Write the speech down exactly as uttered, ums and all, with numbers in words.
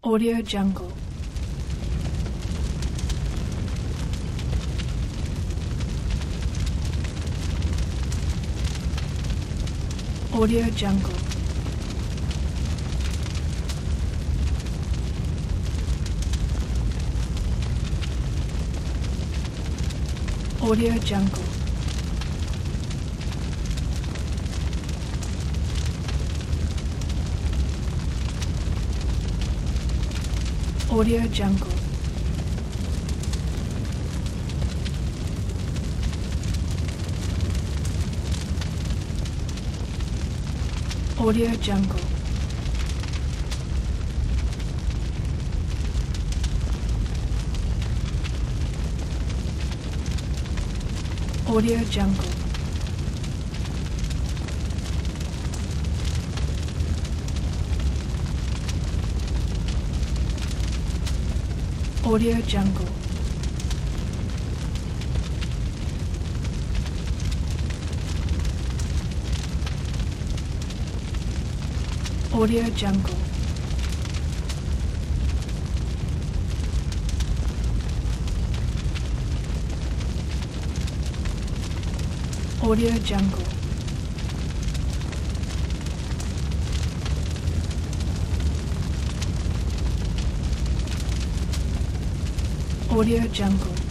Audio Jungle. Audio Jungle. Audio Jungle. Audio Jungle. Audio Jungle. Audio Jungle. Audio Jungle. Audio Jungle. Audio Jungle. Audio Jungle.